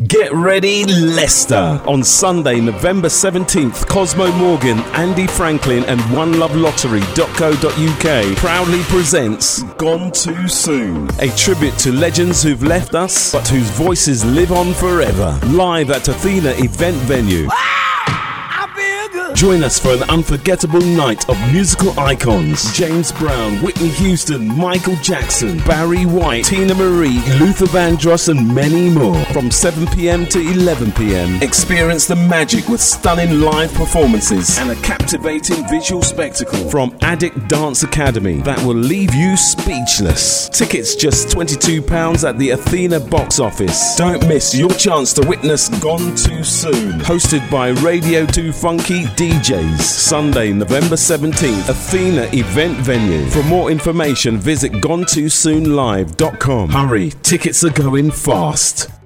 Get ready, Leicester! On Sunday, November 17th, Cosmo Morgan, Andy Franklin and OneLoveLottery.co.uk proudly presents Gone Too Soon, a tribute to legends who've left us, but whose voices live on forever. Live at Athena Event Venue. Join us for an unforgettable night of musical icons. James Brown, Whitney Houston, Michael Jackson, Barry White, Tina Marie, Luther Vandross and many more. From 7 p.m. to 11 p.m. Experience the magic with stunning live performances and a captivating visual spectacle from Addict Dance Academy that will leave you speechless. Tickets just £22 at the Athena box office. Don't miss your chance to witness Gone Too Soon. Hosted by Radio 2 Funky DJs. Sunday, November 17th, Athena Event Venue. For more information, visit GoneTooSoonLive.com. Hurry, tickets are going fast.